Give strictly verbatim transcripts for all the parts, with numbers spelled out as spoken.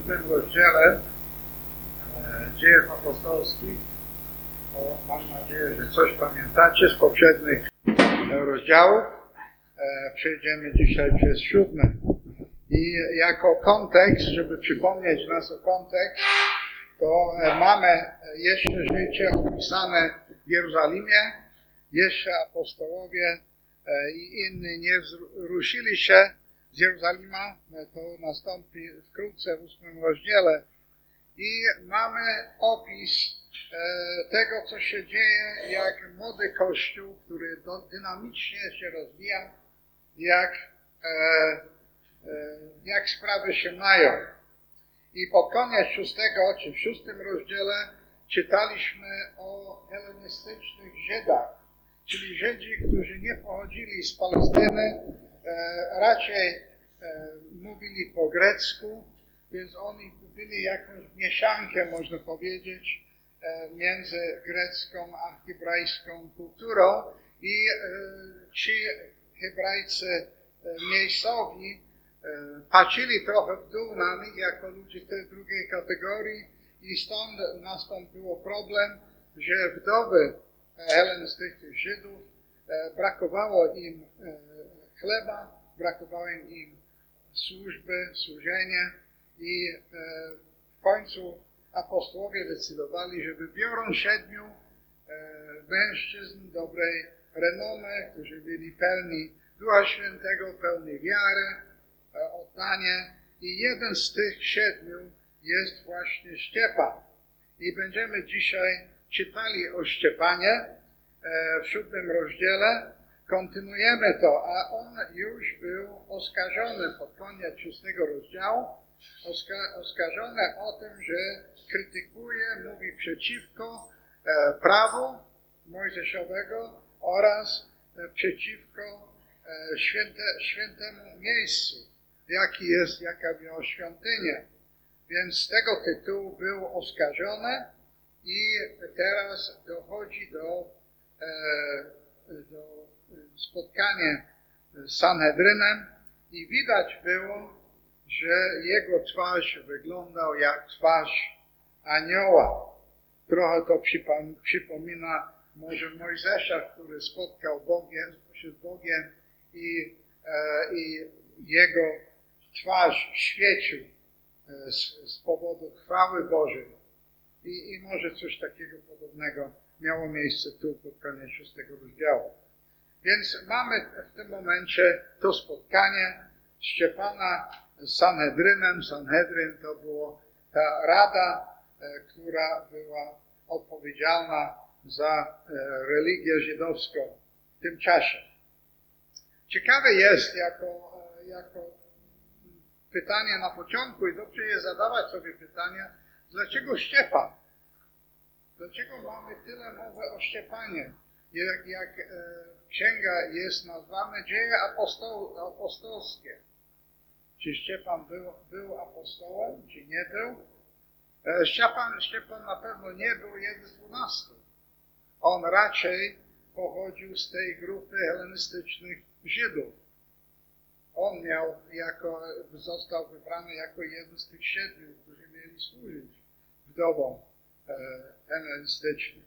siódmym rozdziale Dziejów Apostolskich. O, mam nadzieję, że coś pamiętacie z poprzednich rozdziałów. Przejdziemy dzisiaj przez siódmy. I jako kontekst, żeby przypomnieć nas o kontekst, to mamy jeszcze życie opisane w Jerozolimie. Jeszcze apostołowie i inni nie ruszyli się z Jerozolima. To nastąpi wkrótce w ósmym rozdziale. I mamy opis tego, co się dzieje, jak młody Kościół, który dynamicznie się rozwija, jak, jak sprawy się mają. I pod koniec szóstego, czy w szóstym rozdziale czytaliśmy o helenistycznych Żydach, czyli Żydzi, którzy nie pochodzili z Palestyny, raczej mówili po grecku, więc oni byli jakąś mieszankę, można powiedzieć, między grecką a hebrajską kulturą i ci Hebrajcy miejscowi patrzyli trochę w dół na nich jako ludzi tej drugiej kategorii i stąd nastąpił problem, że wdowy helenistycznych Żydów brakowało im chleba, brakowało im służby, służenia i w końcu apostołowie decydowali, że wybiorą siedmiu mężczyzn dobrej renomy, którzy byli pełni Ducha Świętego, pełni wiary, oddania i jeden z tych siedmiu jest właśnie Szczepan. I będziemy dzisiaj czytali o Szczepanie w siódmym rozdziale. Kontynuujemy to, a on już był oskarżony pod koniec szóstego rozdziału, oska- oskarżony o tym, że krytykuje, mówi przeciwko e, prawu mojżeszowego oraz e, przeciwko e, święte, świętemu miejscu, jaki jest, jaka była świątynia. Więc z tego tytułu był oskarżony i teraz dochodzi do, e, do spotkania z Sanhedrynem i widać było, że jego twarz wyglądał jak twarz anioła. Trochę to przypomina może Mojżesza, który spotkał Bogiem, się z Bogiem i, e, i jego twarz świecił e, z, z powodu chwały Bożej. I, I może coś takiego podobnego miało miejsce tu pod koniec szóstego rozdziału. Więc mamy w tym momencie to spotkanie Szczepana z Sanhedrynem. Sanhedryn to była ta rada, e, która była odpowiedzialna za e, religię żydowską w tym czasie. Ciekawe jest jako, e, jako pytanie na początku i dobrze jest zadawać sobie pytania, dlaczego Szczepan? Dlaczego mamy tyle mowy o Szczepanie? Jak, jak e, księga jest nazwana Dzieje apostol, apostolskie. Czy Szczepan był, był apostołem, czy nie był? E, Szczepan, Szczepan na pewno nie był jeden z dwunastu. On raczej pochodził z tej grupy helenistycznych Żydów. On miał jako, został wybrany jako jeden z tych siedmiu, którzy mieli służyć wdowom e, helenistycznym.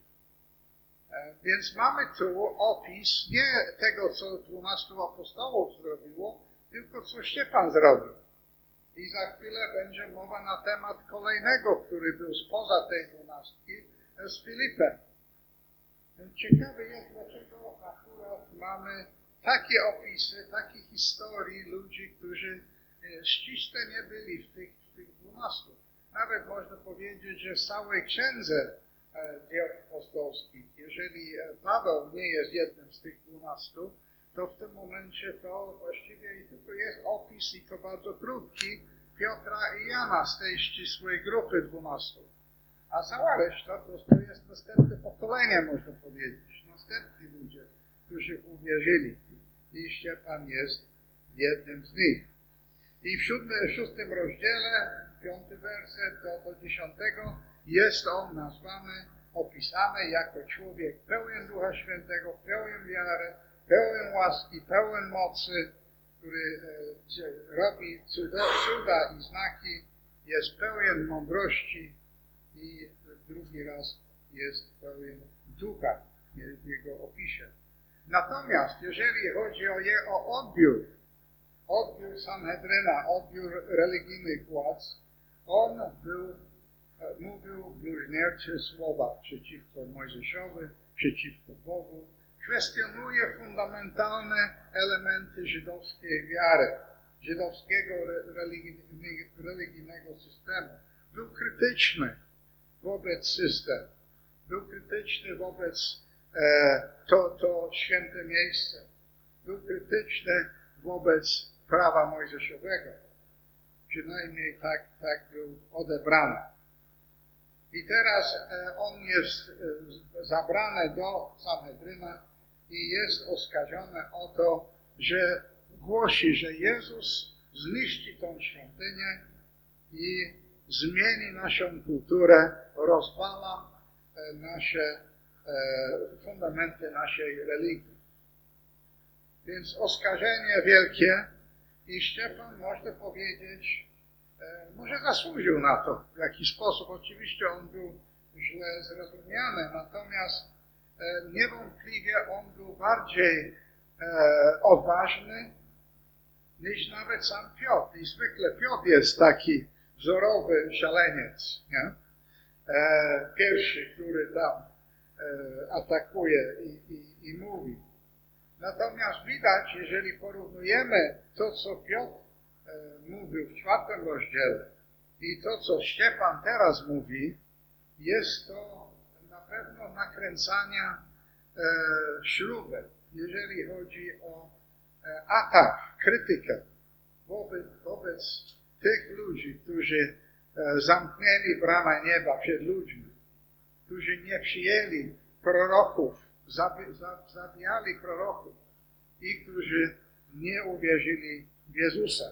Więc mamy tu opis nie tego, co dwunastu apostołów zrobiło, tylko co Szczepan zrobił. I za chwilę będzie mowa na temat kolejnego, który był spoza tej dwunastki, z Filipem. Więc ciekawe jest, dlaczego akurat mamy takie opisy, takie historii ludzi, którzy ściśle nie byli w tych, w tych dwunastu. Nawet można powiedzieć, że w całej księdze Dzieł apostolskich, jeżeli Paweł nie jest jednym z tych dwunastu, to w tym momencie to właściwie i tylko jest opis, i to bardzo krótki, Piotra i Jana z tej ścisłej grupy dwunastu. A cała reszta to, to jest następne pokolenie, można powiedzieć, następni ludzie, którzy uwierzyli. I Szczepan jest jednym z nich. I w, siódmy, w szóstym rozdziale, piąty werset do, do dziesiątego, jest on nazwany, opisany jako człowiek pełen Ducha Świętego, pełen wiary, pełen łaski, pełen mocy, który e, robi cuda, cuda i znaki jest pełen mądrości i drugi raz jest pełen ducha w jego opisie. Natomiast jeżeli chodzi o, je, o odbiór, odbiór Sanhedryna, odbiór religijnych władz, on był, mówił bluźniercze słowa przeciwko Mojżeszowi, przeciwko Bogu, kwestionuje fundamentalne elementy żydowskiej wiary, żydowskiego religijnego, religijnego systemu. Był krytyczny wobec systemu, był krytyczny wobec e, to, to święte miejsce, był krytyczny wobec prawa mojżeszowego. Przynajmniej tak, tak był odebrany. I teraz e, on jest e, zabrany do Sanhedryna i jest oskarżony o to, że głosi, że Jezus zniszczy tą świątynię i zmieni naszą kulturę, rozwala e, nasze e, fundamenty naszej religii. Więc oskarżenie wielkie i Szczepan, można powiedzieć, e, może zasłużył na to w jakiś sposób. Oczywiście on był źle zrozumiany, natomiast e, niewątpliwie on był bardziej e, odważny niż nawet sam Piotr. I zwykle Piotr jest taki wzorowy szaleniec, nie? E, pierwszy, który tam e, atakuje i, i, i mówi. Natomiast widać, jeżeli porównujemy to, co Piotr e, mówił w czwartym rozdziale i to, co Szczepan teraz mówi, jest to na pewno nakręcania e, śrubek, jeżeli chodzi o e, atak, krytykę wobec, wobec tych ludzi, którzy e, zamknęli bramę nieba przed ludźmi, którzy nie przyjęli proroków, zabi, zabijali proroków i którzy nie uwierzyli w Jezusa.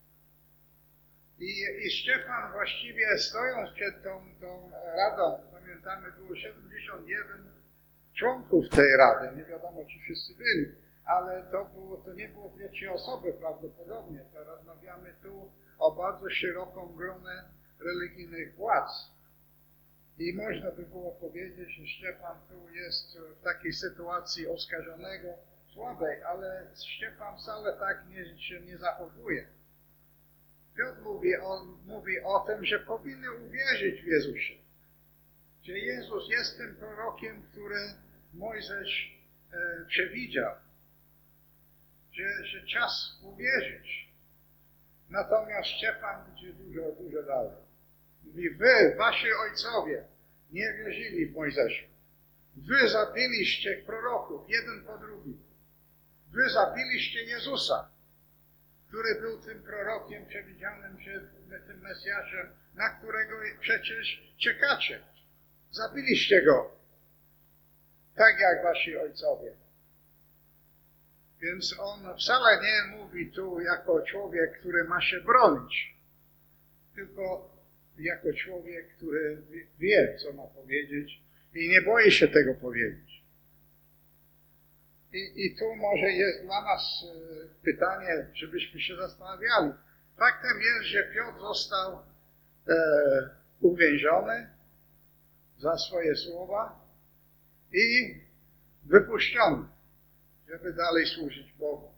I, i Szczepan właściwie stojąc przed tą, tą radą, pamiętamy, było siedemdziesiąt jeden członków tej rady, nie wiadomo czy wszyscy byli, ale to, było, to nie było dwie, trzy osoby prawdopodobnie, to rozmawiamy tu o bardzo szeroką gronę religijnych władz. I można by było powiedzieć, że Szczepan tu jest w takiej sytuacji oskarżonego słabej, ale Szczepan wcale tak nie, się nie zachowuje. Piotr mówi o, mówi o tym, że powinny uwierzyć w Jezusie. Że Jezus jest tym prorokiem, który Mojżesz e, przewidział. Że, że czas uwierzyć. Natomiast Szczepan idzie dużo, dużo dalej. Mówi, wy, wasi ojcowie, nie wierzyli w Mojżesza. Wy zabiliście proroków, jeden po drugim. Wy zabiliście Jezusa, który był tym prorokiem przewidzianym przed tym Mesjaszem, na którego przecież czekacie. Zabiliście go, tak jak wasi ojcowie. Więc on wcale nie mówi tu jako człowiek, który ma się bronić, tylko jako człowiek, który wie, co ma powiedzieć i nie boi się tego powiedzieć. I, i tu może jest dla nas pytanie, żebyśmy się zastanawiali. Faktem jest, że Piotr został e, uwięziony za swoje słowa i wypuszczony, żeby dalej służyć Bogu.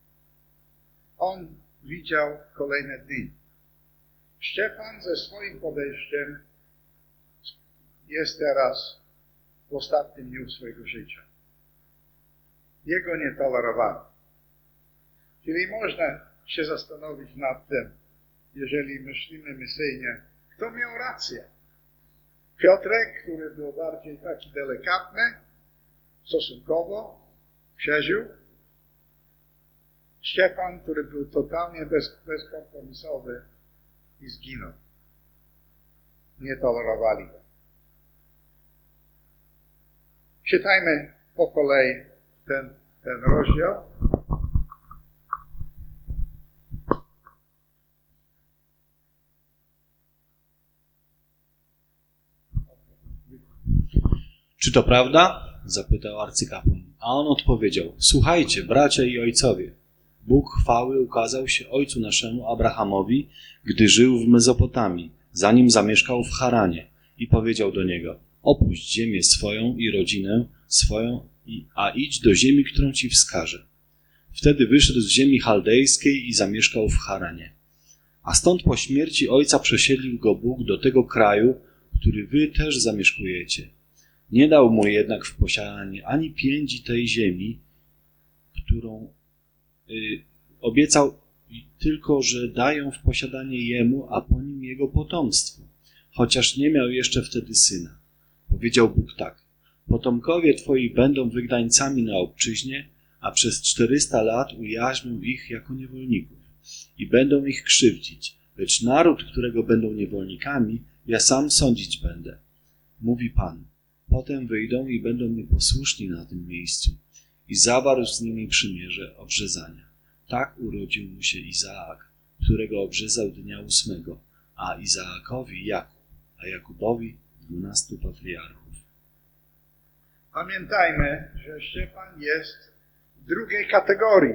On widział kolejne dni. Szczepan ze swoim podejściem jest teraz w ostatnim dniu swojego życia. Jego nie tolerowano. Czyli można się zastanowić nad tym, jeżeli myślimy misyjnie, kto miał rację. Piotrek, który był bardziej taki delikatny, stosunkowo, przeżył. Szczepan, który był totalnie bez, bezkompromisowy i zginął. Nie tolerowali go. Czytajmy po kolei ten, ten rozdział. Czy to prawda? Zapytał arcykapłan. A on odpowiedział: słuchajcie, bracia i ojcowie, Bóg chwały ukazał się ojcu naszemu Abrahamowi, gdy żył w Mezopotamii, zanim zamieszkał w Haranie, i powiedział do niego: opuść ziemię swoją i rodzinę swoją, a idź do ziemi, którą ci wskażę. Wtedy wyszedł z ziemi chaldejskiej i zamieszkał w Haranie. A stąd po śmierci ojca przesiedlił go Bóg do tego kraju, który wy też zamieszkujecie. Nie dał mu jednak w posiadanie ani piędzi tej ziemi, którą y, obiecał, tylko że dają w posiadanie jemu, a po nim jego potomstwu, chociaż nie miał jeszcze wtedy syna. Powiedział Bóg tak: potomkowie twoi będą wygnańcami na obczyźnie, a przez czterysta lat ujarzmią ich jako niewolników i będą ich krzywdzić, lecz naród, którego będą niewolnikami, ja sam sądzić będę. Mówi Pan: potem wyjdą i będą mi posłuszni na tym miejscu. I zawarł z nimi przymierze obrzezania. Tak urodził mu się Izaak, którego obrzezał dnia ósmego, a Izaakowi Jakub, a Jakubowi dwunastu patriarchów. Pamiętajmy, że Szczepan jest drugiej kategorii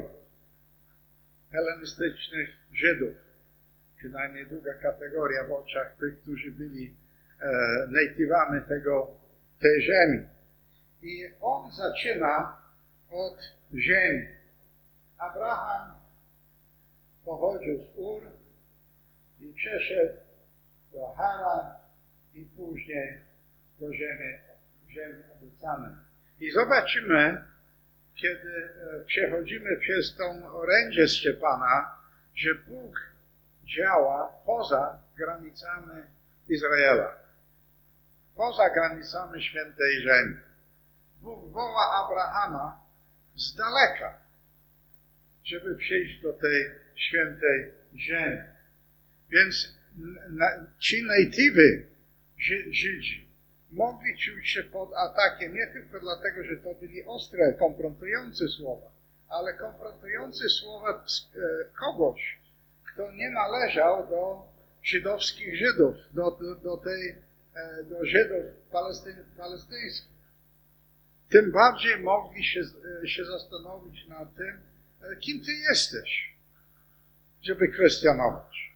helenistycznych Żydów. Przynajmniej druga kategoria w oczach tych, którzy byli e, natywami tego, tej ziemi. I on zaczyna od ziemi. Abraham pochodził z Ur i przeszedł do Haran i później do ziemi, ziemi obiecanej. I zobaczymy, kiedy przechodzimy przez tą orędzie Szczepana, że Bóg działa poza granicami Izraela, poza granicami świętej ziemi. Bóg woła Abrahama z daleka, żeby przyjść do tej świętej ziemi. Więc na, ci natiwy Żydzi mogli czuć się pod atakiem nie tylko dlatego, że to byli ostre, konfrontujące słowa, ale konfrontujące słowa kogoś, kto nie należał do żydowskich Żydów, do, do, do, tej, do Żydów palestyn, palestyńskich. Tym bardziej mogli się, się zastanowić nad tym, kim ty jesteś, żeby kwestionować.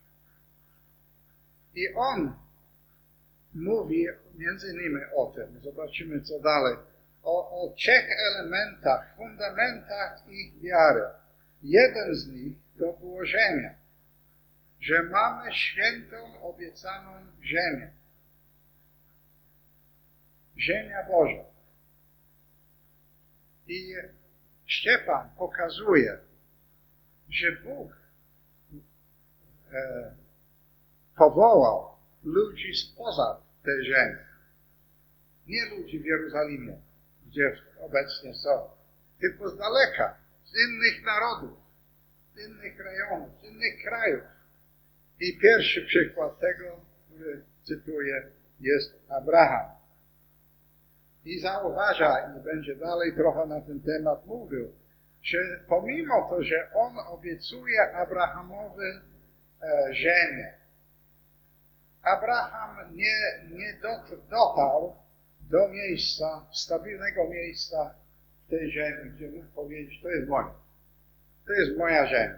I on mówi między innymi o tym, zobaczymy co dalej, o, o trzech elementach, fundamentach ich wiary. Jeden z nich to było ziemia, że mamy świętą, obiecaną ziemię. Ziemia Boża. I Szczepan pokazuje, że Bóg e, powołał ludzi spoza tej ziemi. Nie ludzi w Jerozolimie, gdzie obecnie są, tylko z daleka, z innych narodów, z innych rejonów, z innych krajów. I pierwszy przykład tego, który cytuję, jest Abraham. I zauważa, i będzie dalej trochę na ten temat mówił, że pomimo to, że on obiecuje Abrahamowi e, ziemię, Abraham nie, nie dotarł do miejsca, stabilnego miejsca w tej ziemi, gdzie mógł powiedzieć: to jest moje, to jest moja ziemia.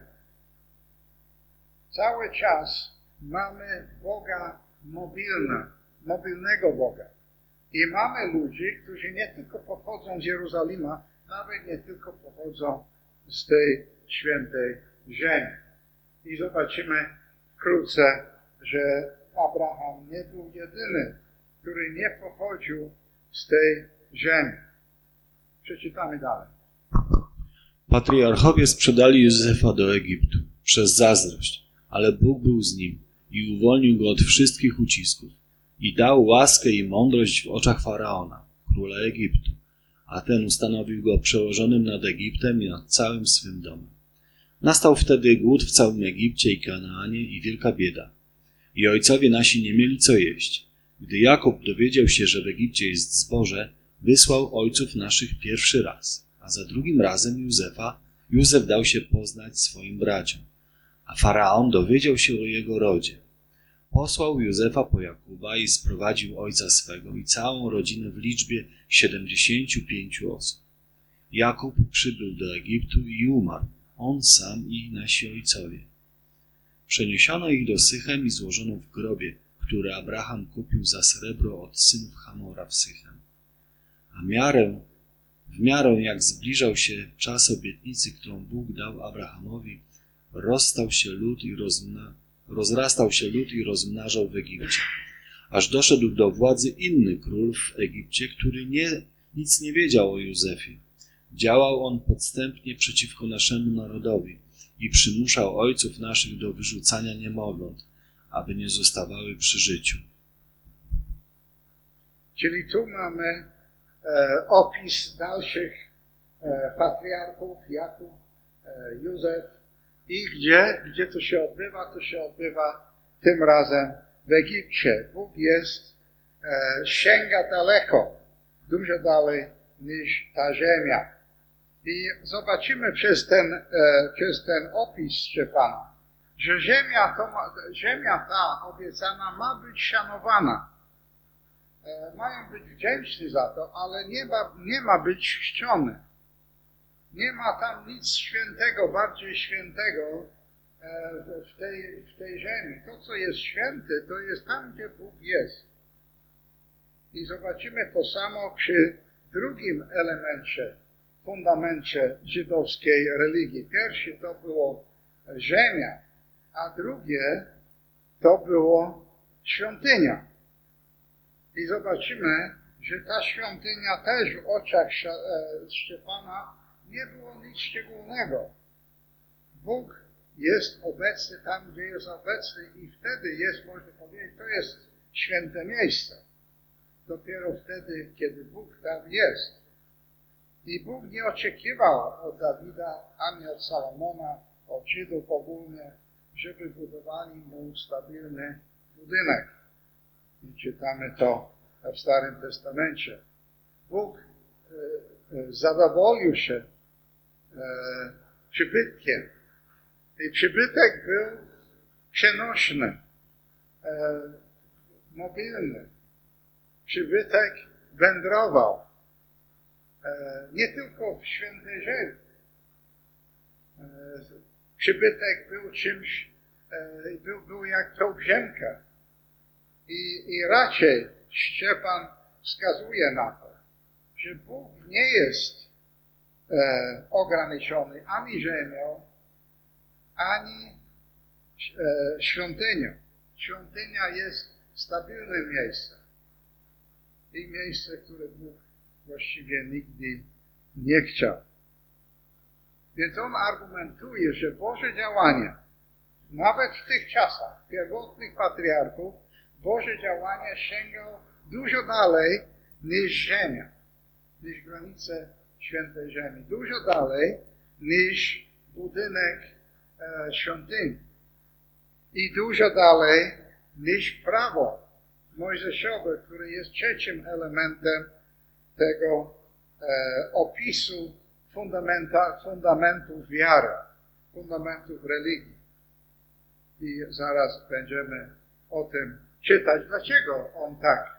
Cały czas mamy Boga mobilna, mobilnego Boga. I mamy ludzi, którzy nie tylko pochodzą z Jerozolima, nawet nie tylko pochodzą z tej świętej ziemi. I zobaczymy wkrótce, że Abraham nie był jedyny, który nie pochodził z tej ziemi. Przeczytamy dalej. Patriarchowie sprzedali Józefa do Egiptu przez zazdrość, ale Bóg był z nim i uwolnił go od wszystkich ucisków i dał łaskę i mądrość w oczach Faraona, króla Egiptu, a ten ustanowił go przełożonym nad Egiptem i nad całym swym domem. Nastał wtedy głód w całym Egipcie i Kanaanie i wielka bieda. I ojcowie nasi nie mieli co jeść. Gdy Jakub dowiedział się, że w Egipcie jest zboże, wysłał ojców naszych pierwszy raz, a za drugim razem Józefa, Józef dał się poznać swoim braciom. A Faraon dowiedział się o jego rodzie. Posłał Józefa po Jakuba i sprowadził ojca swego i całą rodzinę w liczbie siedemdziesięciu pięciu osób. Jakub przybył do Egiptu i umarł, on sam i nasi ojcowie. Przeniesiono ich do Sychem i złożono w grobie, który Abraham kupił za srebro od synów Hamora w Sychem. A miarę, w miarę jak zbliżał się czas obietnicy, którą Bóg dał Abrahamowi, rozstał się lud i rozmna, rozrastał się lud i rozmnażał w Egipcie. Aż doszedł do władzy inny król w Egipcie, który nie, nic nie wiedział o Józefie. Działał on podstępnie przeciwko naszemu narodowi i przymuszał ojców naszych do wyrzucania niemowląt, aby nie zostawały przy życiu. Czyli tu mamy e, opis dalszych e, patriarchów, Jakub, e, Józef i gdzie, gdzie to się odbywa? To się odbywa tym razem w Egipcie. Bóg jest, e, sięga daleko, dużo dalej niż ta ziemia. I zobaczymy przez ten, e, przez ten opis Szczepana, że ziemia, to ma, ziemia ta obiecana ma być szanowana. E, mają być wdzięczni za to, ale nie ma, nie ma być czczony. Nie ma tam nic świętego, bardziej świętego e, w, tej, w tej ziemi. To, co jest święte, to jest tam, gdzie Bóg jest. I zobaczymy to samo przy drugim elemencie, fundamencie żydowskiej religii. Pierwszy to było ziemia, a drugie to było świątynia. I zobaczymy, że ta świątynia też w oczach Szczepana nie było nic szczególnego. Bóg jest obecny tam, gdzie jest obecny i wtedy jest, można powiedzieć, to jest święte miejsce. Dopiero wtedy, kiedy Bóg tam jest. I Bóg nie oczekiwał od Dawida, ani od Salomona, od Żydów ogólnie, żeby budowali mu stabilny budynek. I czytamy to w Starym Testamencie. Bóg e, e, zadowolił się e, przybytkiem. I przybytek był przenośny, e, mobilny. Przybytek wędrował. E, nie tylko w świętej ziemi. E, przybytek był czymś, e, był, był jak pielgrzymka. I, I raczej Szczepan wskazuje na to, że Bóg nie jest e, ograniczony ani ziemią, ani e, świątynią. Świątynia jest stabilnym miejscem. I miejsce, które Bóg właściwie nigdy nie chciał. Więc on argumentuje, że Boże działanie, nawet w tych czasach pierwotnych patriarchów, Boże działanie sięgało dużo dalej niż ziemia, niż granice świętej ziemi. Dużo dalej niż budynek e, świątyni. I dużo dalej niż prawo mojżeszowe, które jest trzecim elementem tego e, opisu fundamenta, fundamentów wiary, fundamentów religii. I zaraz będziemy o tym czytać, dlaczego on tak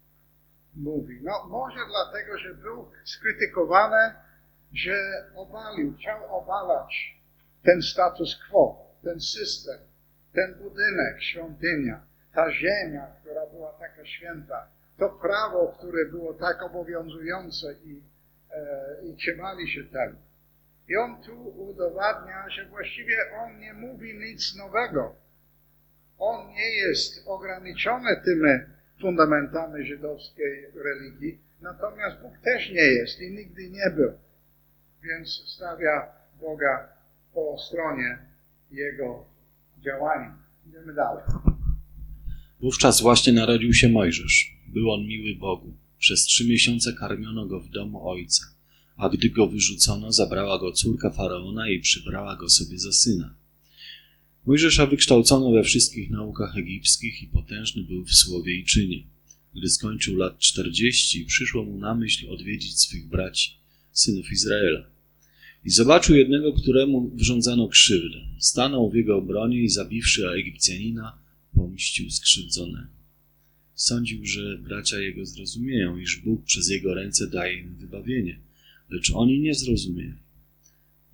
mówi. No może dlatego, że był skrytykowany, że obalił, chciał obalać ten status quo, ten system, ten budynek, świątynia, ta ziemia, która była taka święta, to prawo, które było tak obowiązujące i, e, i trzymali się tego. I on tu udowadnia, że właściwie on nie mówi nic nowego. On nie jest ograniczony tymi fundamentami żydowskiej religii, natomiast Bóg też nie jest i nigdy nie był. Więc stawia Boga po stronie Jego działania. Idziemy dalej. Wówczas właśnie narodził się Mojżesz. Był on miły Bogu. Przez trzy miesiące karmiono go w domu ojca. A gdy go wyrzucono, zabrała go córka Faraona i przybrała go sobie za syna. Mojżesza wykształcono we wszystkich naukach egipskich i potężny był w słowie i czynie. Gdy skończył lat czterdzieści, przyszło mu na myśl odwiedzić swych braci, synów Izraela. I zobaczył jednego, któremu wyrządzano krzywdę. Stanął w jego obronie i zabiwszy Egipcjanina, pomścił skrzywdzonego. Sądził, że bracia jego zrozumieją, iż Bóg przez jego ręce daje im wybawienie, lecz oni nie zrozumieli.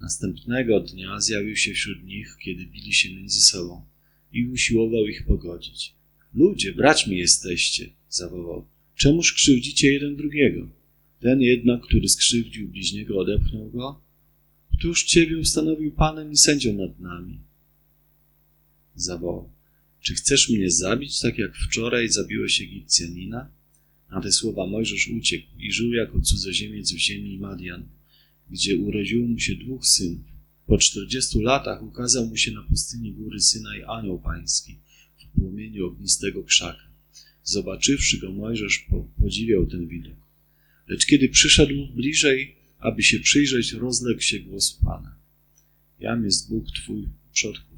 Następnego dnia zjawił się wśród nich, kiedy bili się między sobą i usiłował ich pogodzić. Ludzie, braćmi jesteście, zawołał. Czemuż krzywdzicie jeden drugiego? Ten jednak, który skrzywdził bliźniego, odepchnął go. Któż ciebie ustanowił panem i sędzią nad nami? Zawołał. Czy chcesz mnie zabić, tak jak wczoraj zabiłeś Egipcjanina? Na te słowa Mojżesz uciekł i żył jako cudzoziemiec w ziemi Madian, gdzie urodziło mu się dwóch synów. Po czterdziestu latach ukazał mu się na pustyni góry Synaj anioł pański w płomieniu ognistego krzaka. Zobaczywszy go, Mojżesz podziwiał ten widok. Lecz kiedy przyszedł bliżej, aby się przyjrzeć, rozległ się głos Pana. Jam jest Bóg Twój przodków.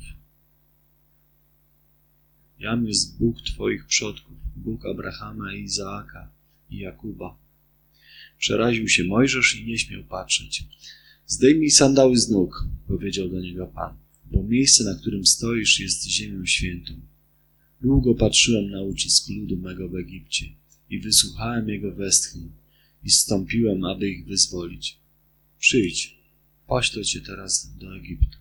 Jam jest Bóg Twoich przodków, Bóg Abrahama i Izaaka i Jakuba. Przeraził się Mojżesz i nie śmiał patrzeć. Zdejmij sandały z nóg, powiedział do niego Pan, bo miejsce, na którym stoisz, jest ziemią świętą. Długo patrzyłem na ucisk ludu mego w Egipcie i wysłuchałem jego westchnień i zstąpiłem, aby ich wyzwolić. Przyjdź, poślę cię teraz do Egiptu.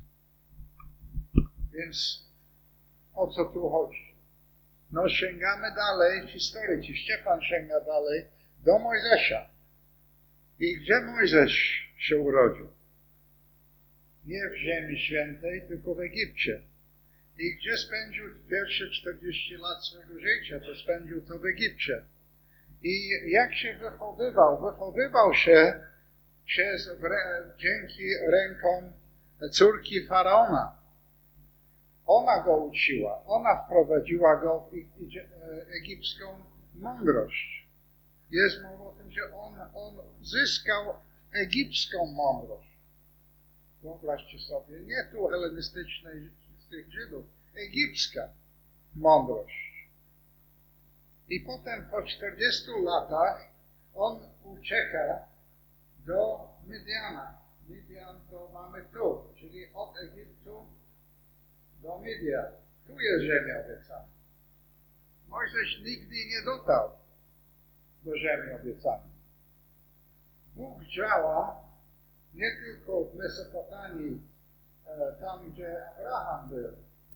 Więc o co tu chodzi? No sięgamy dalej w historii, czy Szczepan sięga dalej do Mojżesza. I gdzie Mojżesz się urodził? Nie w ziemi świętej, tylko w Egipcie. I gdzie spędził pierwsze czterdzieści lat swojego życia? To spędził to w Egipcie. I jak się wychowywał? Wychowywał się przez, dzięki rękom córki Faraona. Ona go uczyła, ona wprowadziła go w egipską mądrość. Jest mowa o tym, że on, on zyskał egipską mądrość. Wyobraźcie sobie, nie tu helenistycznej z tych Żydów, egipska mądrość. I potem po czterdziestu latach on ucieka do Midiana. Midian to mamy tu, czyli od Egiptu do Midian. Tu jest ziemia obiecana. Mojżesz nigdy nie dotarł do ziemi obiecanej. Bóg działa nie tylko w Mesopotamii, tam gdzie Abraham był.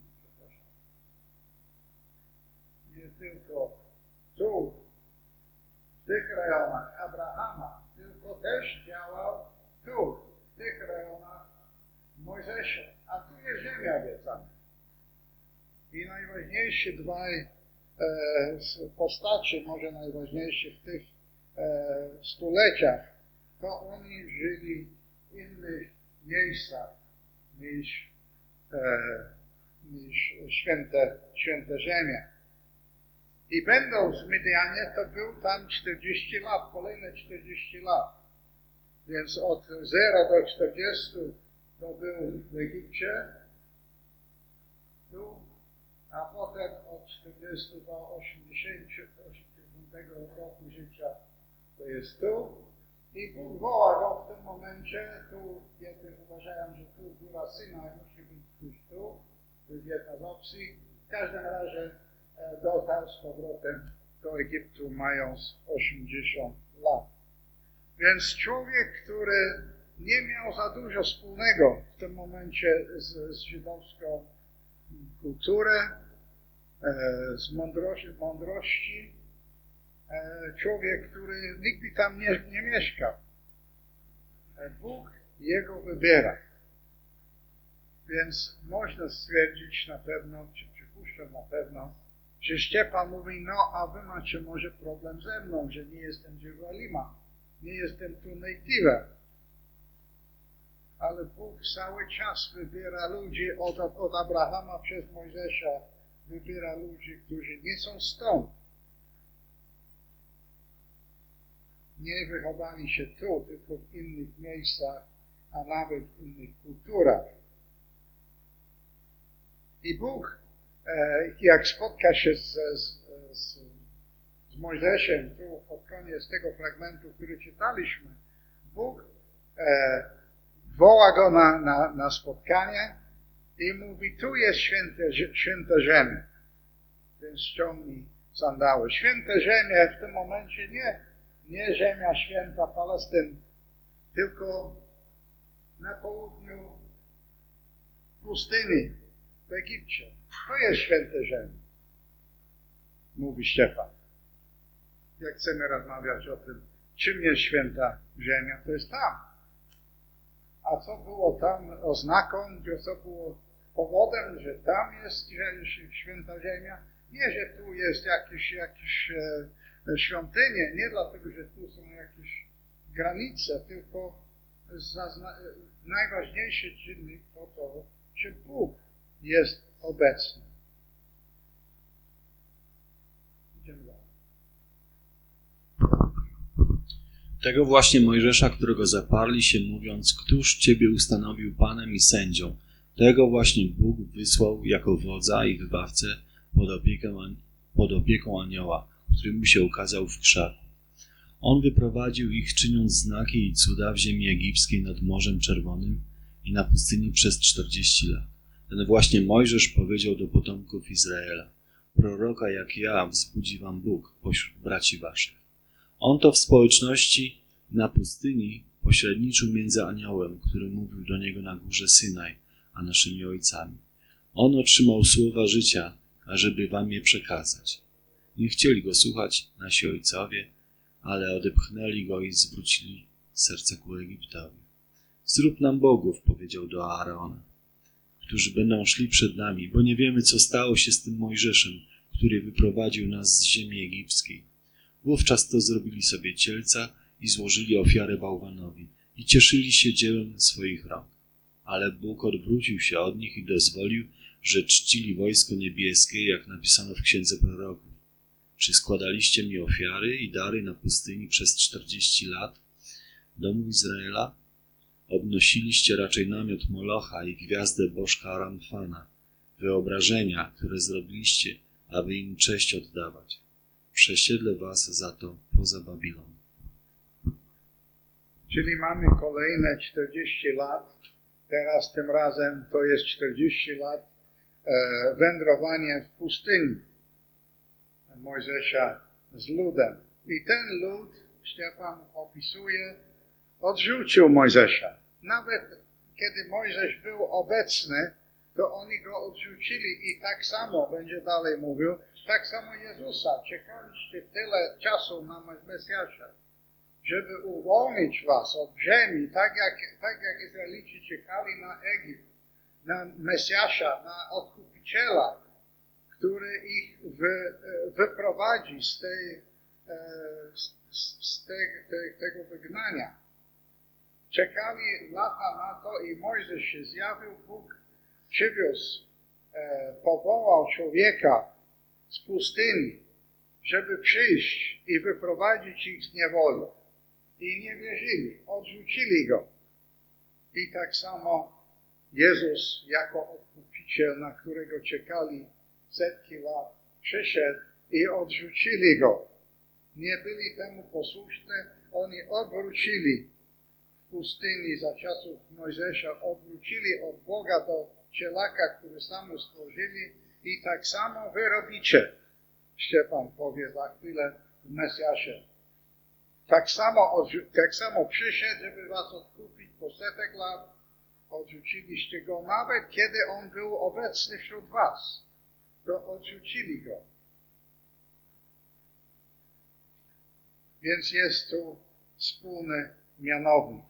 Nie tylko tu, w tych rejonach Abrahama, tylko też działał tu, w tych rejonach Mojżesza. A tu jest ziemia obiecana. I najważniejsze dwaj e, postacie, może najważniejsze w tych e, stuleciach, to oni żyli w innych miejscach niż, e, niż święte, święte ziemie. I będąc w Midianie, to był tam czterdzieści lat, kolejne czterdzieści lat. Więc od zera do czterdziestu to był w Egipcie, tu, a potem od czterdziestu do osiemdziesiątego roku życia to jest tu. I Bóg woła go w tym momencie, tu jedni uważają, że tu góra Synaj musi być tuż tu, to jest jedna z opcji. W każdym razie dotarł z powrotem do Egiptu mając osiemdziesiąt lat. Więc człowiek, który nie miał za dużo wspólnego w tym momencie z, z żydowską kulturą, z mądrości, mądrości, człowiek, który nigdy tam nie, nie mieszkał. Bóg jego wybiera. Więc można stwierdzić na pewno, czy przypuszczam na pewno, że Szczepan mówi, no a wy macie może problem ze mną, że nie jestem z Jerozolima, nie jestem tu native'em. Ale Bóg cały czas wybiera ludzi od, od Abrahama przez Mojżesza, wybiera ludzi, którzy nie są stąd. Nie wychowali się tu, tylko w innych miejscach, a nawet w innych kulturach. I Bóg, e, jak spotka się z, z, z, z Mojżeszem, tu pod koniec tego fragmentu, który czytaliśmy, Bóg e, woła go na, na, na spotkanie i mówi, tu jest święte, święte ziemia, więc ściągnij sandały. Święte ziemie w tym momencie nie, nie ziemia święta Palestyny, tylko na południu pustyni w Egipcie. To jest święte ziemie, mówi Szczepan. Jak chcemy rozmawiać o tym, czym jest święta ziemia, to jest tam. A co było tam oznaką, co było powodem, że tam jest święta ziemia? Nie, że tu jest jakieś, jakieś e, świątynie, nie dlatego, że tu są jakieś granice, tylko zazna- najważniejszy czynnik to to, że Bóg jest obecny. Idziemy dalej. Tego właśnie Mojżesza, którego zaparli się, mówiąc, któż Ciebie ustanowił Panem i sędzią, tego właśnie Bóg wysłał jako wodza i wybawcę pod opiekę, pod opieką anioła, który mu się ukazał w krzaku. On wyprowadził ich, czyniąc znaki i cuda w ziemi egipskiej nad Morzem Czerwonym i na pustyni przez czterdzieści lat. Ten właśnie Mojżesz powiedział do potomków Izraela: proroka jak ja wzbudzi wam Bóg pośród braci waszych. On to w społeczności na pustyni pośredniczył między aniołem, który mówił do niego na górze Synaj, a naszymi ojcami. On otrzymał słowa życia, ażeby wam je przekazać. Nie chcieli go słuchać nasi ojcowie, ale odepchnęli go i zwrócili serce ku Egiptowi. Zrób nam bogów, powiedział do Aarona, którzy będą szli przed nami, bo nie wiemy, co stało się z tym Mojżeszem, który wyprowadził nas z ziemi egipskiej. Wówczas to zrobili sobie cielca i złożyli ofiarę bałwanowi i cieszyli się dziełem swoich rąk. Ale Bóg odwrócił się od nich i dozwolił, że czcili wojsko niebieskie, jak napisano w Księdze Proroków. Czy składaliście mi ofiary i dary na pustyni przez czterdzieści lat? Domu Izraela? Obnosiliście raczej namiot Molocha i gwiazdę bożka Ramfana, wyobrażenia, które zrobiliście, aby im cześć oddawać. Przesiedlę was za to poza Babilon. Czyli mamy kolejne czterdzieści lat. Teraz tym razem to jest czterdzieści lat e, wędrowania w pustyni Mojżesza z ludem. I ten lud, Szczepan opisuje, odrzucił Mojżesza. Nawet kiedy Mojżesz był obecny, to oni go odrzucili i tak samo, będzie dalej mówił, tak samo Jezusa. Czekaliście tyle czasu na Mesjasza, żeby uwolnić was od ziemi, tak jak, tak jak Izraelici czekali na Egipt, na Mesjasza, na Odkupiciela, który ich wy, wyprowadzi z, tej, z, z tej, tej, tego wygnania. Czekali lata na to i Mojżesz się zjawił, Bóg przywiózł, e, powołał człowieka z pustyni, żeby przyjść i wyprowadzić ich z niewoli. I nie wierzyli, odrzucili go. I tak samo Jezus jako Odkupiciel, na którego czekali setki lat, przyszedł i odrzucili go. Nie byli temu posłuszni, oni odwrócili w pustyni za czasów Mojżesza, odwrócili od Boga do cielaka, który sami stworzyli i tak samo wy robicie. Szczepan powie za chwilę w Mesjasze. Tak samo, tak samo przyszedł, żeby was odkupić po setek lat. Odrzuciliście go, nawet kiedy on był obecny wśród was. To odrzucili go. Więc jest tu wspólny mianownik.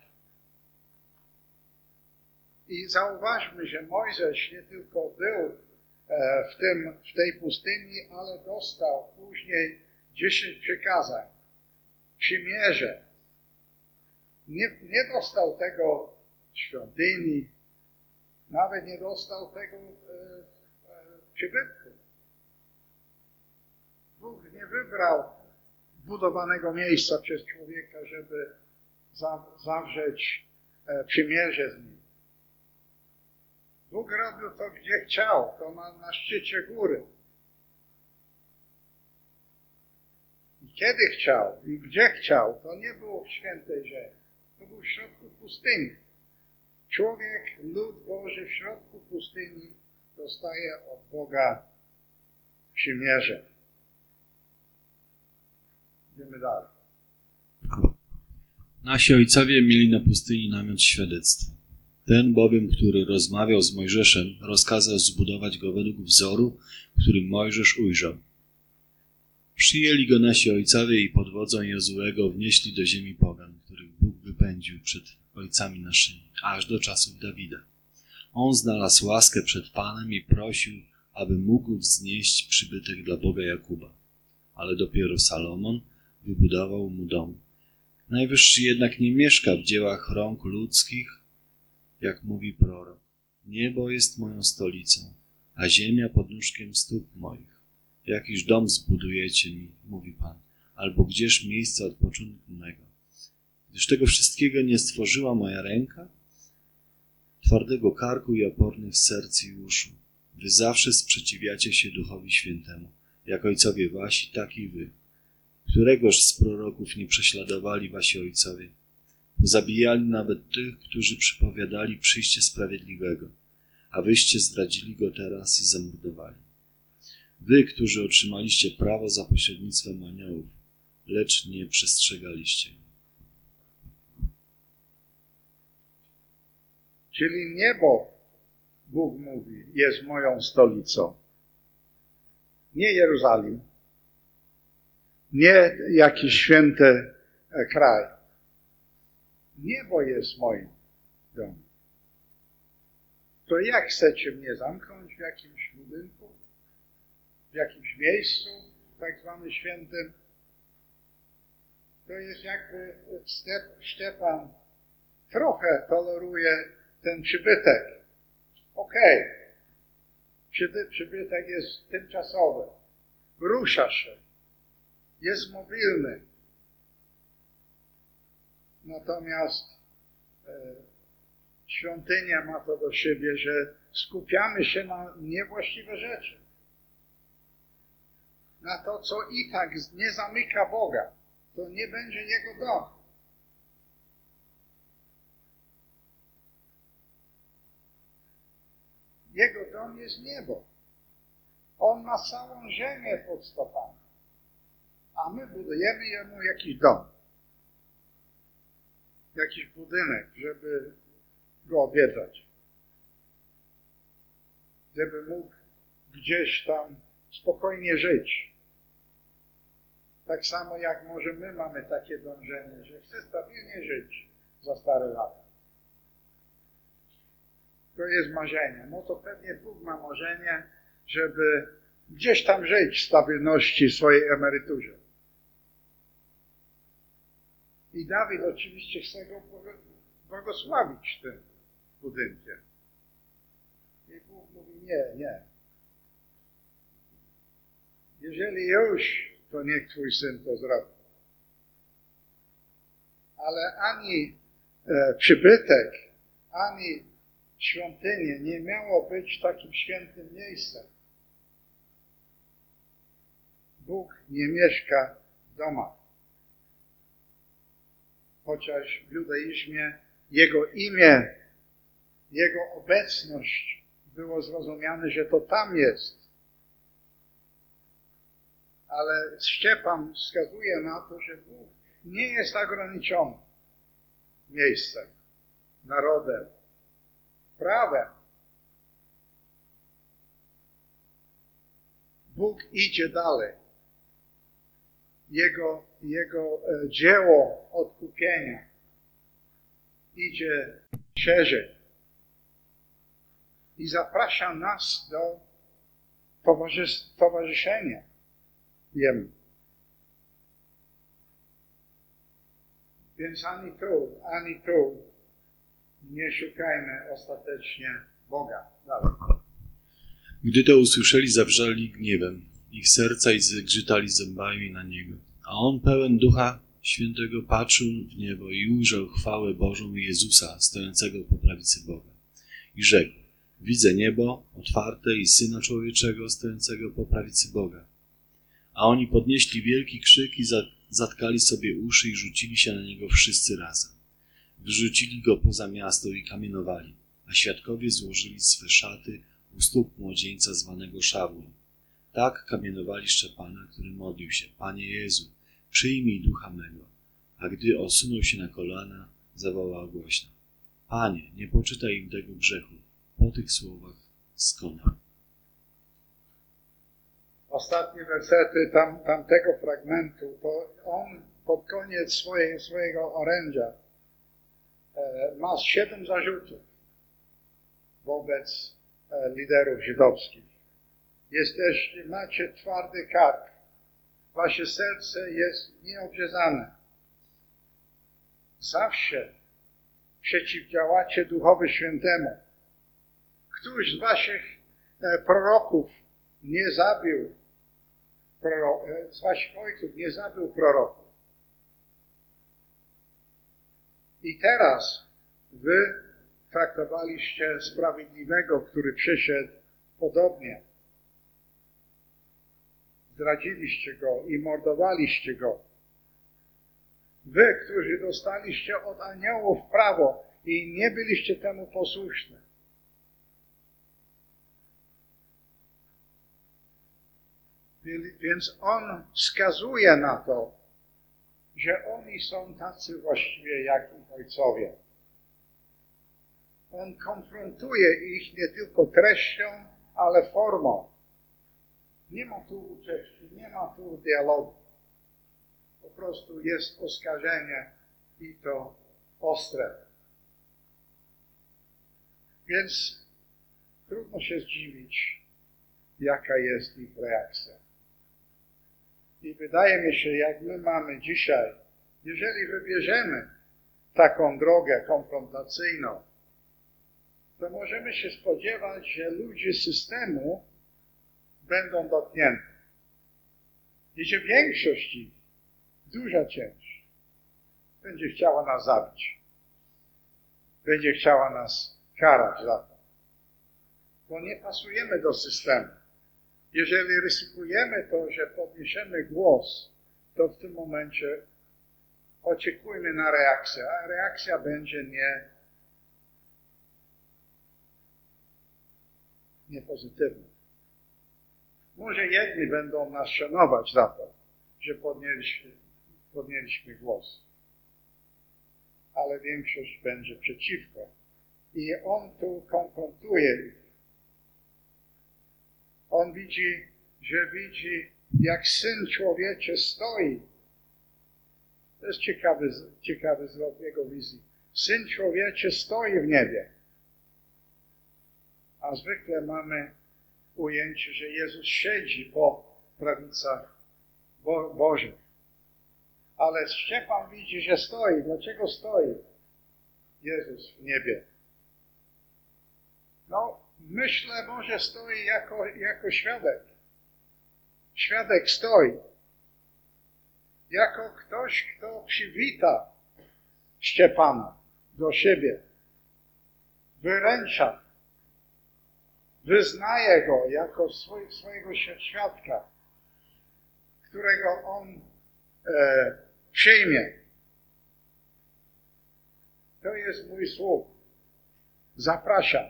I zauważmy, że Mojżesz nie tylko był w, tym, w tej pustyni, ale dostał później dziesięć przykazań, przymierze. Nie, nie dostał tego w świątyni, nawet nie dostał tego e, e, przybytku. Bóg nie wybrał budowanego miejsca przez człowieka, żeby za, zawrzeć e, przymierze z nim. Bóg robił to, gdzie chciał, to na, na szczycie góry. I kiedy chciał, i gdzie chciał, to nie było w świętej ziemi. To był w środku pustyni. Człowiek, lud Boży w środku pustyni dostaje od Boga przymierze. Idziemy dalej. Nasi ojcowie mieli na pustyni namiot świadectwa. Ten bowiem, który rozmawiał z Mojżeszem, rozkazał zbudować go według wzoru, który Mojżesz ujrzał. Przyjęli go nasi ojcowie i pod wodzą Jozuego wnieśli do ziemi pogan, których Bóg wypędził przed ojcami naszymi, aż do czasów Dawida. On znalazł łaskę przed Panem i prosił, aby mógł wznieść przybytek dla Boga Jakuba. Ale dopiero Salomon wybudował mu dom. Najwyższy jednak nie mieszka w dziełach rąk ludzkich, jak mówi prorok. Niebo jest moją stolicą, a ziemia podnóżkiem stóp moich. Jakiż dom zbudujecie mi, mówi Pan, albo gdzież miejsce odpoczynku mego? Gdyż tego wszystkiego nie stworzyła moja ręka? Twardego karku i opornych serc i uszu. Wy zawsze sprzeciwiacie się Duchowi Świętemu, jak ojcowie wasi, tak i wy. Któregoż z proroków nie prześladowali wasi ojcowie? Zabijali nawet tych, którzy przypowiadali przyjście sprawiedliwego, a wyście zdradzili go teraz i zamordowali. Wy, którzy otrzymaliście prawo za pośrednictwem aniołów, lecz nie przestrzegaliście. Czyli niebo, Bóg mówi, jest moją stolicą. Nie Jerozolim, nie jakiś święty kraj. Niebo jest moim domem. To jak chcecie mnie zamknąć w jakimś budynku, w jakimś miejscu, tak zwanym świętym? To jest jakby Szczepan trochę toleruje ten przybytek. Okej, okay. Przybytek jest tymczasowy, rusza się, jest mobilny. Natomiast e, świątynia ma to do siebie, że skupiamy się na niewłaściwe rzeczy. Na to, co i tak nie zamyka Boga. To nie będzie Jego dom. Jego dom jest niebo. On ma całą ziemię pod stopami. A my budujemy Jemu jakiś dom. Jakiś budynek, żeby go odwiedzać. Żeby mógł gdzieś tam spokojnie żyć. Tak samo jak może my mamy takie dążenie, że chcę stabilnie żyć za stare lata. To jest marzenie. No to pewnie Bóg ma marzenie, żeby gdzieś tam żyć w stabilności w swojej emeryturze. I Dawid oczywiście chce go błogosławić tym budynkiem. I Bóg mówi nie, nie. Jeżeli już, to niech twój syn to zrobi. Ale ani e, przybytek, ani świątynie nie miało być takim świętym miejscem. Bóg nie mieszka w domach. Chociaż w judaizmie Jego imię, Jego obecność było zrozumiane, że to tam jest. Ale Szczepan wskazuje na to, że Bóg nie jest ograniczony miejscem, narodem, prawem. Bóg idzie dalej. Jego, jego dzieło odkupienia idzie szerzej i zaprasza nas do towarzys- towarzyszenia Jemu. Więc ani tu, ani tu nie szukajmy ostatecznie Boga. Dalej. Gdy to usłyszeli, zawrzeli gniewem. Ich serca i zgrzytali zębami na Niego. A On pełen Ducha Świętego patrzył w niebo i ujrzał chwałę Bożą i Jezusa stojącego po prawicy Boga. I rzekł, widzę niebo otwarte i Syna Człowieczego stojącego po prawicy Boga. A oni podnieśli wielki krzyk i zatkali sobie uszy i rzucili się na Niego wszyscy razem. Wyrzucili Go poza miasto i kamienowali, a świadkowie złożyli swe szaty u stóp młodzieńca zwanego Szawłem. Tak kamienowali Szczepana, który modlił się, Panie Jezu, przyjmij ducha mego. A gdy osunął się na kolana, zawołał głośno, Panie, nie poczytaj im tego grzechu. Po tych słowach skonał. Ostatnie wersety tam, tamtego fragmentu, to on pod koniec swojej, swojego orędzia e, ma siedem zarzutów wobec e, liderów żydowskich. Jesteście, macie twardy kark, wasze serce jest nieobrzezane. Zawsze przeciwdziałacie Duchowi Świętemu. Któryś z waszych e, proroków nie zabił, proro, e, z waszych ojców nie zabił proroków. I teraz wy traktowaliście sprawiedliwego, który przyszedł podobnie. Zdradziliście go i mordowaliście go. Wy, którzy dostaliście od aniołów prawo i nie byliście temu posłuszni. Więc on wskazuje na to, że oni są tacy właściwie jak ich ojcowie. On konfrontuje ich nie tylko treścią, ale formą. Nie ma tu ucieczki, nie ma tu dialogu. Po prostu jest oskarżenie i to ostre. Więc trudno się zdziwić, jaka jest ich reakcja. I wydaje mi się, jak my mamy dzisiaj, jeżeli wybierzemy taką drogę konfrontacyjną, to możemy się spodziewać, że ludzie systemu będą dotknięte. I że większość ich, duża część, będzie chciała nas zabić. Będzie chciała nas karać za to. Bo nie pasujemy do systemu. Jeżeli ryzykujemy to, że podniesiemy głos, to w tym momencie oczekujmy na reakcję, a reakcja będzie nie, nie pozytywna. Może jedni będą nas szanować za to, że podnieśliśmy, podnieśliśmy głos, ale większość będzie przeciwko. I on tu konfrontuje ich. On widzi, że widzi, jak Syn Człowieczy stoi. To jest ciekawy, ciekawy zwrot jego wizji. Syn Człowieczy stoi w niebie. A zwykle mamy ujęcie, że Jezus siedzi po prawicach Bo- Bożych. Ale Szczepan widzi, że stoi. Dlaczego stoi Jezus w niebie? No, myślę, może stoi jako, jako świadek. Świadek stoi. Jako ktoś, kto przywita Szczepana do siebie. Wyręcza. Wyznaje go jako swój, swojego świadka, którego on e, przyjmie. To jest mój sług. Zapraszam.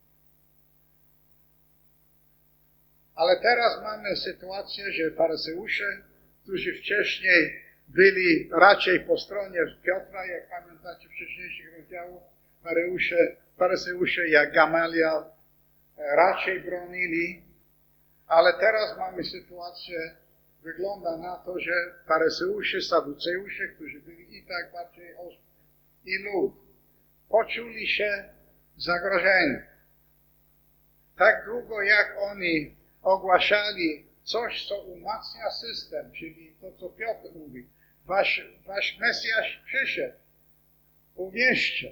Ale teraz mamy sytuację, że faryzeusze, którzy wcześniej byli raczej po stronie Piotra, jak pamiętacie w wcześniejszych rozdziałach, faryzeusze, faryzeusze jak Gamaliel raczej bronili, ale teraz mamy sytuację, wygląda na to, że faryzeusze, saduceusze, którzy byli i tak bardziej ostrzy, i lud, poczuli się zagrożeni. Tak długo jak oni ogłaszali coś, co umacnia system, czyli to, co Piotr mówi, wasz, wasz Mesjasz przyszedł, uwierzcie.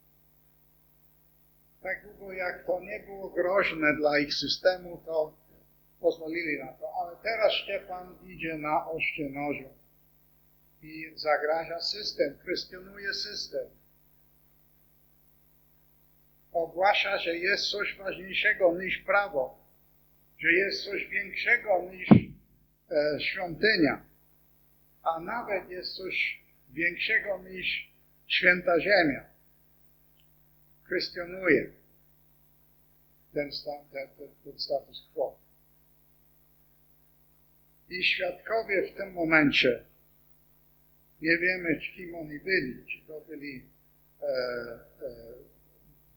Tak długo jak to nie było groźne dla ich systemu, to pozwolili na to. Ale teraz Szczepan idzie na ościeżu i zagraża system, kwestionuje system. Ogłasza, że jest coś ważniejszego niż prawo, że jest coś większego niż e, świątynia, a nawet jest coś większego niż święta ziemia. Kwestionuje ten, ten, ten, ten status quo. I świadkowie w tym momencie, nie wiemy, kim oni byli, czy to byli e, e,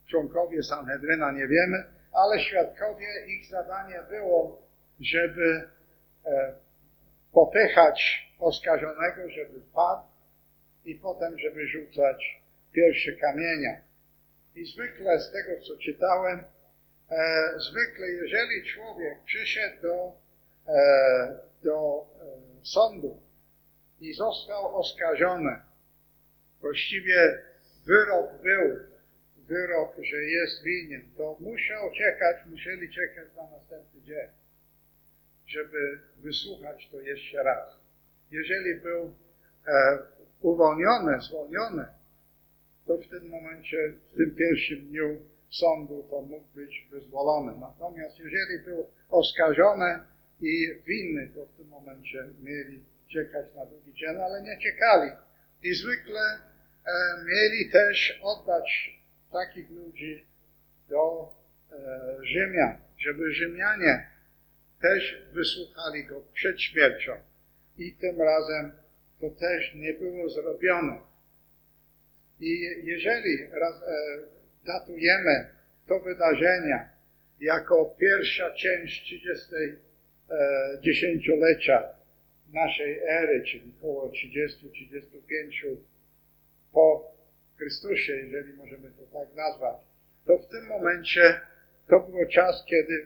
członkowie Sanhedryna, nie wiemy, ale świadkowie, ich zadanie było, żeby e, popychać oskarżonego, żeby padł i potem, żeby rzucać pierwsze kamienia. I zwykle z tego, co czytałem, e, zwykle jeżeli człowiek przyszedł do, e, do e, sądu i został oskarżony, właściwie wyrok był, wyrok, że jest winien, to musiał czekać, musieli czekać na następny dzień, żeby wysłuchać to jeszcze raz. Jeżeli był e, uwolniony, zwolniony, to w tym momencie, w tym pierwszym dniu sądu, to mógł być wyzwolony. Natomiast jeżeli był oskarżony i winny, to w tym momencie mieli czekać na drugi dzień, ale nie czekali. I zwykle e, mieli też oddać takich ludzi do e, Rzymian, żeby Rzymianie też wysłuchali go przed śmiercią. I tym razem to też nie było zrobione. I jeżeli raz, e, datujemy to wydarzenia jako pierwsza część trzydziestego naszej ery, czyli około trzydziestu trzydziestu pięciu po Chrystusie, jeżeli możemy to tak nazwać, to w tym momencie to był czas, kiedy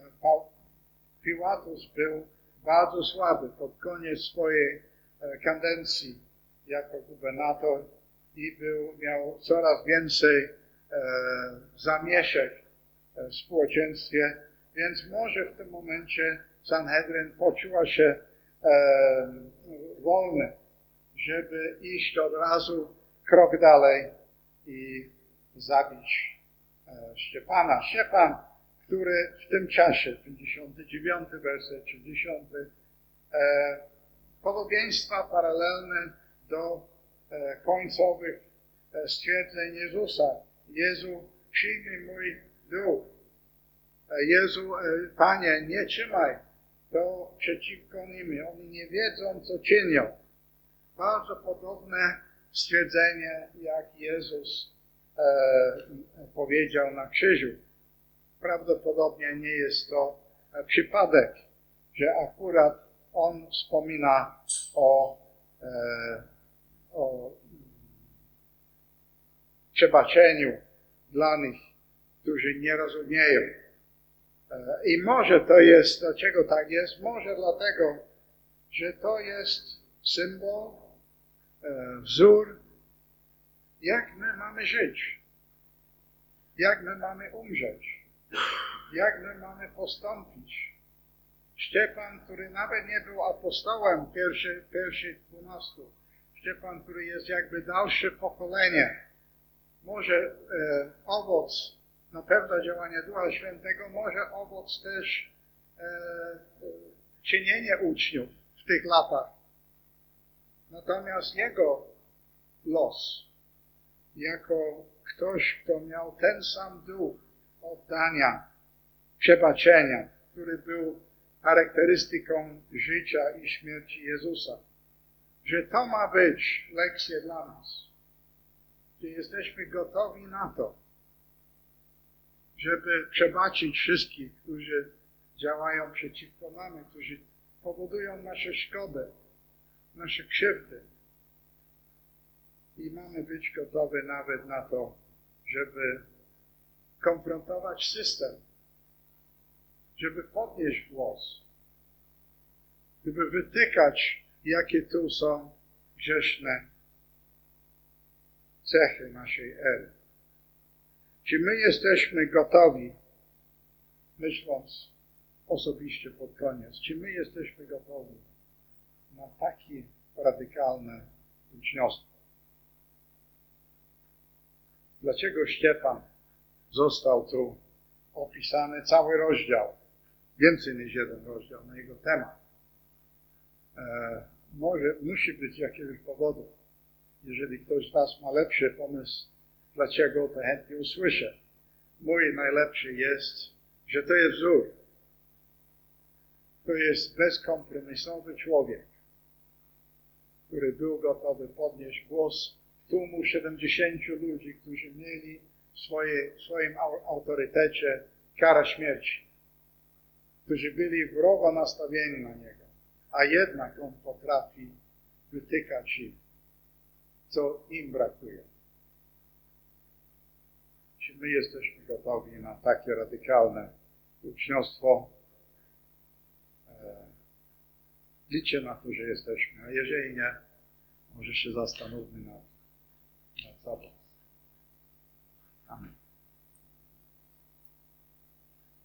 Piłatus był bardzo słaby pod koniec swojej kadencji jako gubernator i był, miał coraz więcej e, zamieszek w społeczeństwie, więc może w tym momencie Sanhedryn poczuła się e, wolny, żeby iść od razu krok dalej i zabić e, Szczepana. Szczepan, który w tym czasie, pięćdziesiąty dziewiąty werset, trzydziesty, e, podobieństwa paralelne do e, końcowych e, stwierdzeń Jezusa. Jezu, przyjmij mój duch. E, Jezu, e, Panie, nie trzymaj to przeciwko nimi. Oni nie wiedzą, co czynią. Bardzo podobne stwierdzenie, jak Jezus e, powiedział na krzyżu. Prawdopodobnie nie jest to e, przypadek, że akurat on wspomina o, e, o przebaczeniu dla nich, którzy nie rozumieją. E, I może to jest, dlaczego tak jest? Może dlatego, że to jest symbol, e, wzór, jak my mamy żyć, jak my mamy umrzeć, jak my mamy postąpić. Szczepan, który nawet nie był apostołem pierwszy, pierwszych dwunastu, Szczepan, który jest jakby dalsze pokolenie, może e, owoc na pewno działania Ducha Świętego, może owoc też e, e, czynienie uczniów w tych latach. Natomiast jego los, jako ktoś, kto miał ten sam duch oddania, przebaczenia, który był charakterystyką życia i śmierci Jezusa, że to ma być lekcja dla nas, że jesteśmy gotowi na to, żeby przebaczyć wszystkich, którzy działają przeciwko nam, którzy powodują nasze szkody, nasze krzywdy. I mamy być gotowi nawet na to, żeby konfrontować system, żeby podnieść głos, żeby wytykać, jakie tu są grzeszne cechy naszej ery. Czy my jesteśmy gotowi, myśląc osobiście pod koniec, czy my jesteśmy gotowi na takie radykalne uczniostwo? Dlaczego Szczepan został tu opisany cały rozdział, więcej niż jeden rozdział na jego temat? E, może musi być jakiegoś powodu. Jeżeli ktoś z was ma lepszy pomysł, dlaczego, to chętnie usłyszę. Mój najlepszy jest, że to jest wzór. To jest bezkompromisowy człowiek, który był gotowy podnieść głos tłumu siedemdziesięciu ludzi, którzy mieli swoje, swoim autorytecie kara śmierci, którzy byli wrogo nastawieni na Niego, a jednak On potrafi wytykać im, co im brakuje. Czy my jesteśmy gotowi na takie radykalne uczniostwo? Liczę na to, że jesteśmy, a jeżeli nie, może się zastanówmy nad, nad sobą.